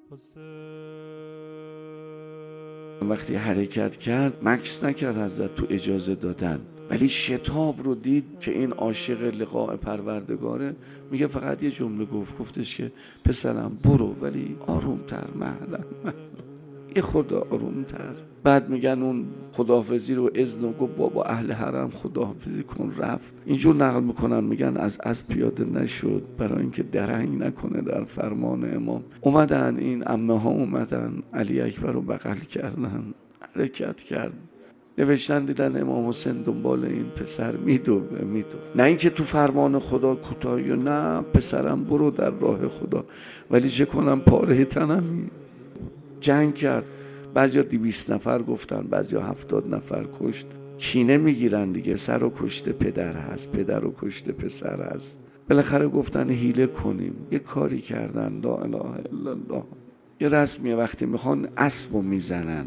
وقتی حرکت کرد مکث نکرد حضرت تو اجازه دادن، ولی شتاب رو دید که این عاشق لقاء پروردگاره. میگه فقط یه جمله گفتش که پسرم برو، ولی آرومتر، مهلا یه خدا آرومتر. بعد میگن اون خداحافظی رو اذن و گفت بابا اهل حرم خداحافظی کن، رفت. اینجور نقل میکنن، میگن از پیاده نشد برای اینکه درنگ نکنه در فرمان امام. اومدن این عمه ها اومدن علی اکبر رو بغل کردن، حرکت کرد، نوشتن دیدن امام حسین دنبال این پسر میدوه. نه اینکه تو فرمان خدا کوتاهی، نه پسرم برو در راه خدا، ولی چه کنم پاره تنم. جنگ کرد، بعضیا 200 نفر گفتن، بعضیا 70 نفر کشت. کینه میگیرن دیگه، سر رو کشته پدر هست، پدر رو کشته پسر هست. بالاخره گفتن حیله کنیم، یه کاری کردن، لا اله الا الله. یه رسمیه وقتی میخوان اسبو میزنن.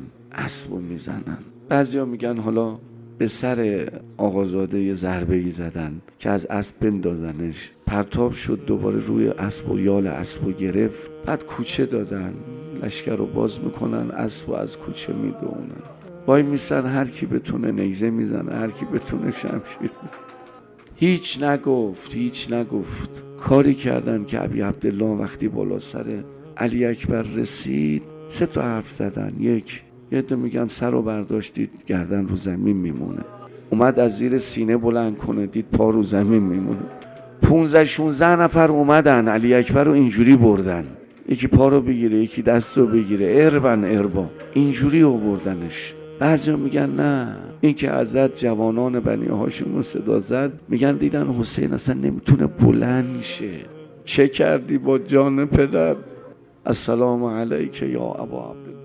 بعضیا میگن حالا به سر آقازاده یه ضربه‌ای زدن که از اسب بندازنش، پرتاب شد دوباره روی اسب و یال اسبو گرفت. بعد کوچه دادن، لشکر رو باز میکنن، اسبو از کوچه میدونن، وای میسن، هر کی بتونه نیزه میزنه، هر کی بتونه شمشیر میزنه. هیچ نگفت. کاری کردن که ابی عبدالله وقتی بالا سر علی اکبر رسید 3 تا حرف زدن. یه دو میگن سر رو برداشتید گردن رو زمین میمونه، اومد از زیر سینه بلند کنه دید پا رو زمین میمونه. 15-16 نفر اومدن علی اکبر رو اینجوری بردن، یکی پا رو بگیره، یکی دست رو بگیره، اربا اینجوری آوردنش. بعضی میگن نه، این که حضرت جوانان بنی هاشم رو صدا زد، میگن دیدن حسین اصلا نمیتونه بلند شه. چه کردی با جان پدر؟ السلام علیک یا ابا عبدالله.